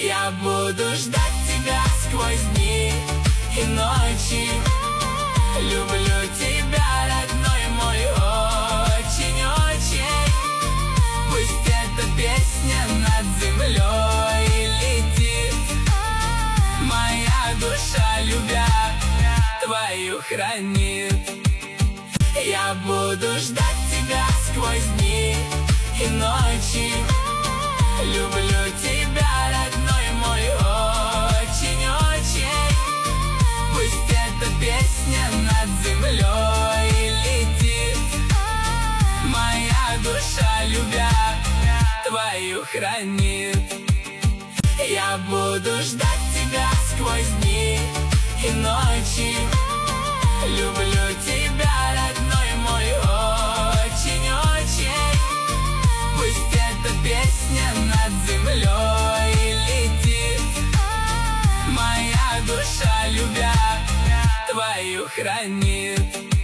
Я буду ждать тебя сквозь дни и ночи. Люблю тебя, родной мой, очень-очень. Пусть эта песня над землей летит. Моя душа, любя, твою хранит. Я буду ждать тебя сквозь дни и ночи. Люблю тебя, родной мой, очень-очень. Пусть эта песня над землей летит. Моя душа, любя, твою хранит. Я буду ждать тебя сквозь дни и ночи. Люблю тебя, родной мой, очень-очень. Пусть эта песня над землей летит. Моя душа, любя, твою хранит.